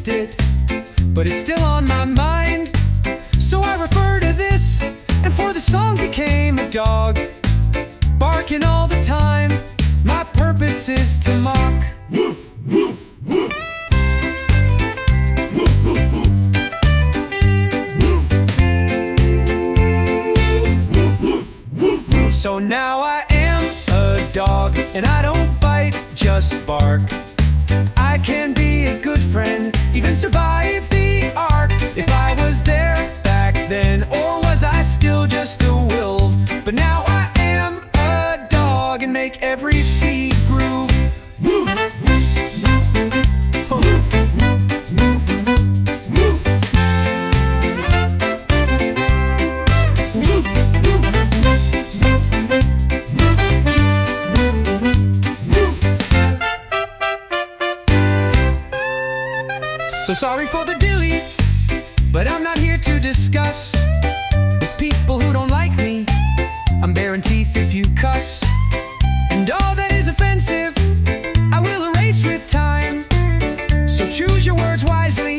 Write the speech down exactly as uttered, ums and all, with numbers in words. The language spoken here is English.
used it, but it's still on my mind. So I refer to this, and for the song became a dog, barking all the time. My purpose is to mock. Woof, woof, woof. Woof, woof, woof. Woof, woof, woof, woof. So now I am a dog, and I don't bite, just bark. I can be a good friend, even survive the ark. If I was there back then, or was I still just a wolf? But now I am a dog and make every feed groove. Woof, woof, woof, woof, woof. So sorry for the dilly, but I'm not here to discuss with people who don't like me. I'm baring teeth if you cuss, and all that is offensive I will erase with time. So choose your words wisely.